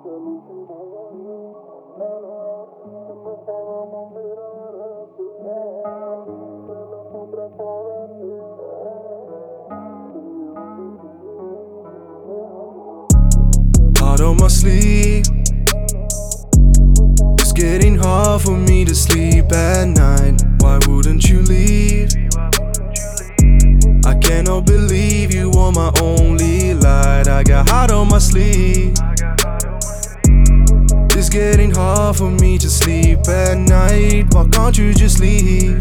Hard on my sleeve. It's getting hard for me to sleep at night. Why wouldn't you leave? I cannot believe you are my only light. I got heart on my sleeve. It's getting hard for me to sleep at night. Why can't you just leave?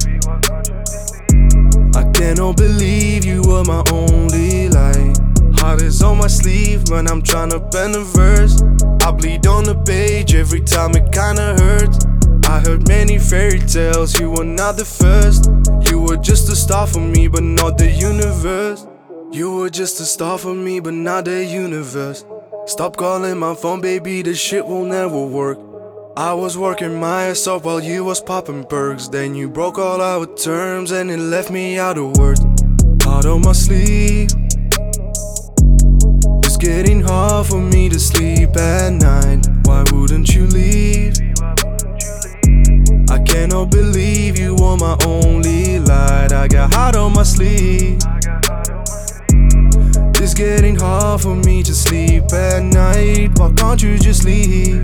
I cannot believe you are my only light. Heart is on my sleeve when I'm tryna pen a verse. I bleed on the page every time it kinda hurts. I heard many fairy tales, you were not the first. You were just a star for me, but not the universe. You were just a star for me, but not the universe. Stop calling my phone, baby, this shit will never work. I was working my ass off while you was popping perks. Then you broke all our terms and it left me out of words. Heart on my sleeve. It's getting hard for me to sleep at night. Why wouldn't you leave? I cannot believe you are my only light. I got heart on my sleeve. It's getting hard for me to sleep at night. Why can't you just leave?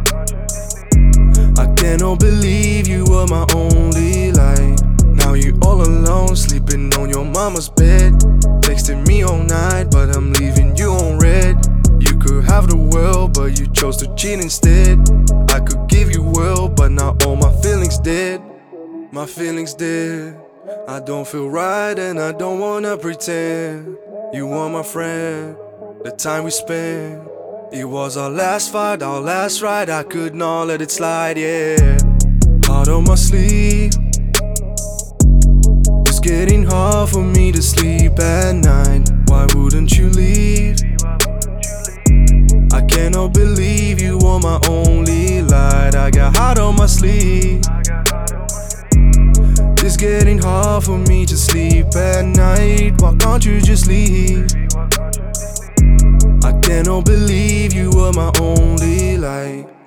I cannot believe you were my only light. Now you all alone, sleeping on your mama's bed. Texting me all night, but I'm leaving you on red. You could have the world, but you chose to cheat instead. I could give you world, but now all my feelings dead. My feelings dead. I don't feel right and I don't wanna pretend. You are my friend, the time we spent. It was our last fight, our last ride. I could not let it slide, yeah. Heart on my sleeve. It's getting hard for me to sleep at night. Why wouldn't you leave? I cannot believe you are my only light. I got heart on my sleeve. It's getting hard for me to sleep at night. Why can't you just leave? I cannot believe you were my only light.